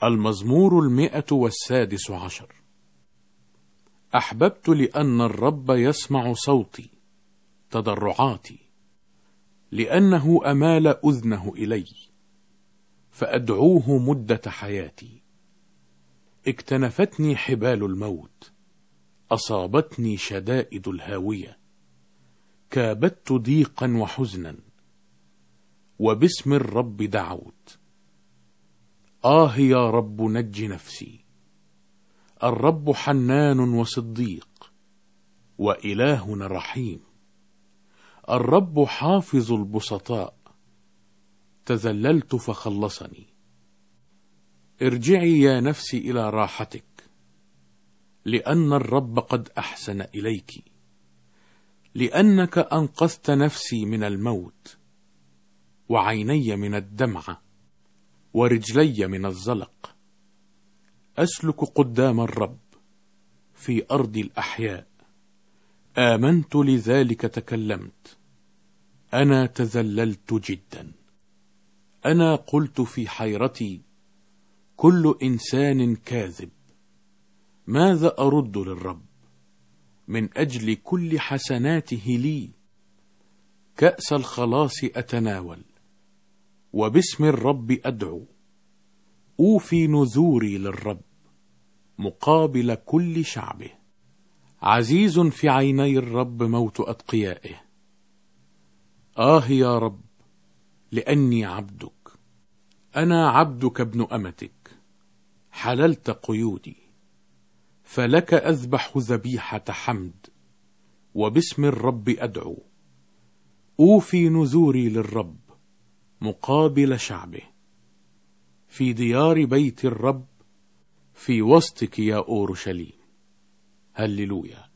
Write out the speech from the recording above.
المزمور 116. أحببت لأن الرب يسمع صوتي تضرعاتي، لأنه أمال أذنه إلي، فأدعوه مدة حياتي. اكتنفتني حبال الموت، أصابتني شدائد الهاوية، كابدت ضيقا وحزنا، وباسم الرب دعوت. يا رب نج نفسي. الرب حنان وصديق، وإلهنا رحيم. الرب حافظ البسطاء، تذللت فخلصني. ارجعي يا نفسي إلى راحتك، لأن الرب قد أحسن إليك، لأنك أنقذت نفسي من الموت، وعيني من الدمعة، ورجلي من الزلق. أسلك قدام الرب في أرض الأحياء. آمنت لذلك تكلمت، أنا تذللت جدا. أنا قلت في حيرتي: كل إنسان كاذب. ماذا أرد للرب من أجل كل حسناته لي؟ كأس الخلاص أتناول، وباسم الرب أدعو. أوفي نذوري للرب مقابل كل شعبه. عزيز في عيني الرب موت أتقيائه. يا رب، لأني عبدك، أنا عبدك ابن أمتك، حللت قيودي. فلك أذبح ذبيحة حمد، وباسم الرب أدعو. أوفي نذوري للرب مقابل شعبه، في ديار بيت الرب، في وسطك يا أورشليم. هللويا.